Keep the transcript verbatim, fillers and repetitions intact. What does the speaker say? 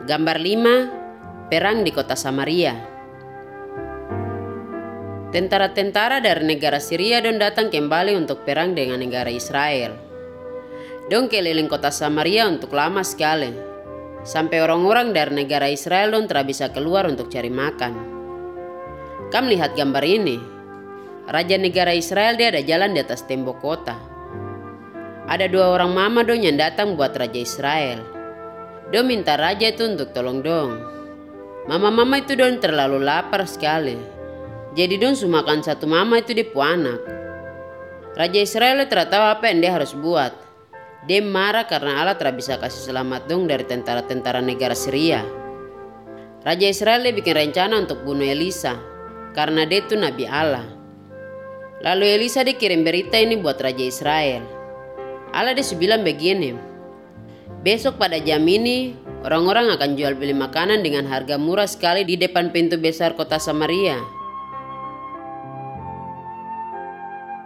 Gambar lima. Perang di kota Samaria. Tentara-tentara dari negara Syria don datang kembali untuk perang dengan negara Israel. Don keliling kota Samaria untuk lama sekali, sampai orang-orang dari negara Israel don tidak bisa keluar untuk cari makan. Kamu lihat gambar ini. Raja negara Israel dia ada jalan di atas tembok kota. Ada dua orang mama don yang datang buat Raja Israel. Don minta raja itu untuk tolong dong. Mama-mama itu don terlalu lapar sekali. Jadi don sumakan satu mama itu di anak. Raja Israel tidak tahu apa yang dia harus buat. Dia marah karena Allah tidak bisa kasih selamat dong dari tentara-tentara negara Syria. Raja Israel dia bikin rencana untuk bunuh Elisa karena dia itu nabi Allah. Lalu Elisa dikirim berita ini buat Raja Israel. Allah dia bilang begini, besok pada jam ini orang-orang akan jual beli makanan dengan harga murah sekali di depan pintu besar kota Samaria.